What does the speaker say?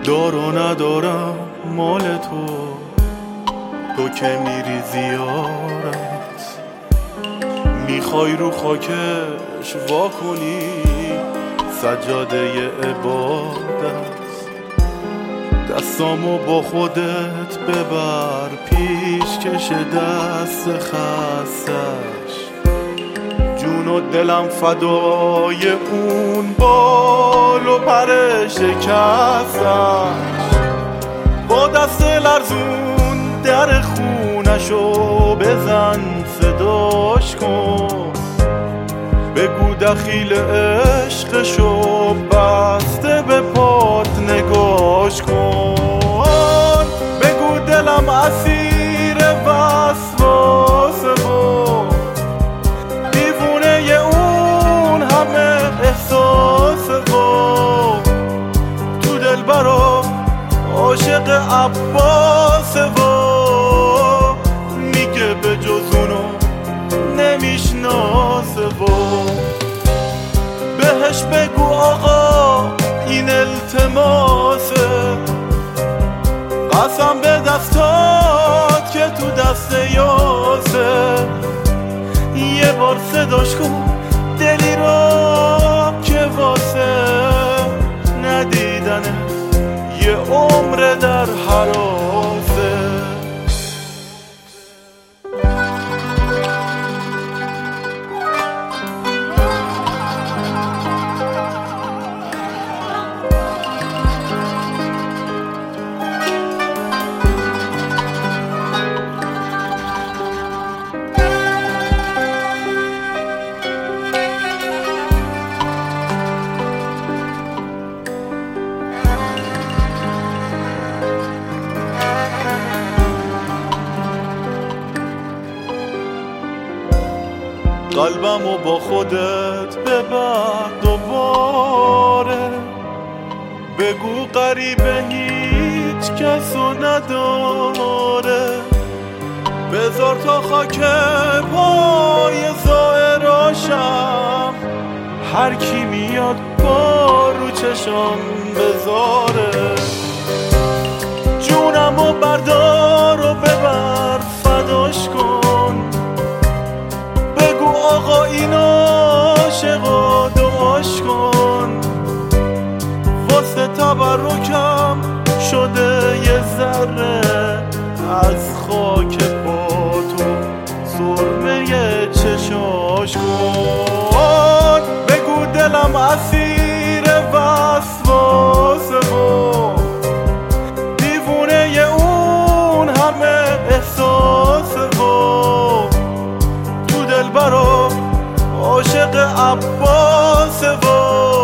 دار و ندارم مال تو که میری زیارت، میخوای رو خاکش وا کنی سجاده عبادت. دستامو با خودت ببر پیش کش دست خستش، جون و دلم فدای اون بال و پر شکستش. با دست لرزون در خونشو بزن صداش کن، بگو دخیل عشقشو بسته به پات نگاش کن. بگو دلم اسیر وسواسه و دیوونه اون همه احساسه و تو دل برا عاشق عباسه و میگه به جز اونو نمیشناسه و بهش بگو آقا این التماسه، قسم به دستات که تو دست یاسه. یه بار صداش کن دلی را که واسه ندیدنه یه عمر در حراسه. قلبمو با خودت ببر دوباره، بگو غریبه هیچ کسو نداره. بذار تا خاک پای زائراشم هر کی میاد با رو چشم بذاره. جونمو بردار و ببر فداش کن، آقا این عاشقا دعاش کن. واسه تبرکم شده یه ذره از خاک پاتو سرمه چشاش کن. بگو دلم اسیر وسواسه و دیوونه اون همه احساسه و تو دل برا عاشق عباسه و